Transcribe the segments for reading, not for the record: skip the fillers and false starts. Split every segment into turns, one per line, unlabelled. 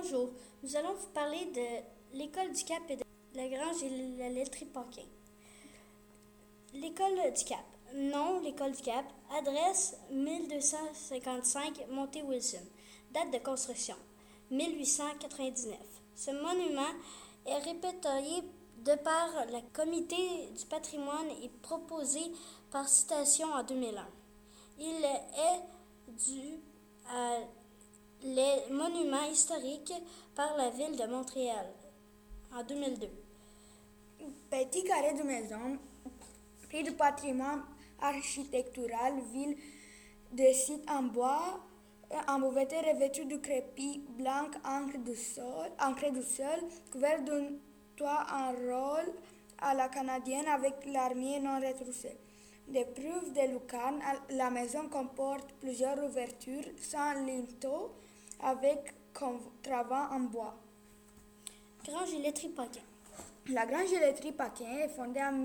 Bonjour, nous allons vous parler de l'École du Cap et de la Grange et la laiterie Paquin. L'École du Cap. Nom, l'École du Cap. Adresse, 1255 Montée-Wilson. Date de construction, 1899. Ce monument est répertorié de par le Comité du patrimoine et proposé par citation en 2001. Il est dû à les monuments historiques par la ville de Montréal en 2002.
Petit carré de maison, prix du patrimoine architectural, ville de site en bois, en buvette revêtue de crépi blanc ancré du sol, couvert d'un toit en rôle à la canadienne avec l'armée non retroussée. Des preuves de lucarne, la maison comporte plusieurs ouvertures sans linteau avec contrebas en bois.
Grange et laiterie Paquin.
La Grange et laiterie Paquin est fondée en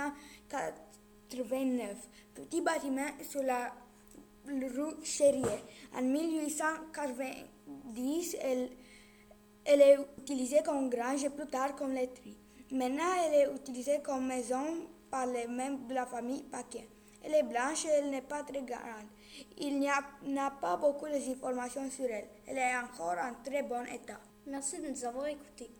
1889. Petit bâtiment sur la rue Cherrier. En 1890, elle est utilisée comme grange et plus tard comme laiterie. Maintenant, elle est utilisée comme maison par les membres de la famille Paquin. Elle est blanche et elle n'est pas très grande. Il n'y a pas beaucoup d'informations sur elle. Elle est encore en très bon état.
Merci de nous avoir écoutés.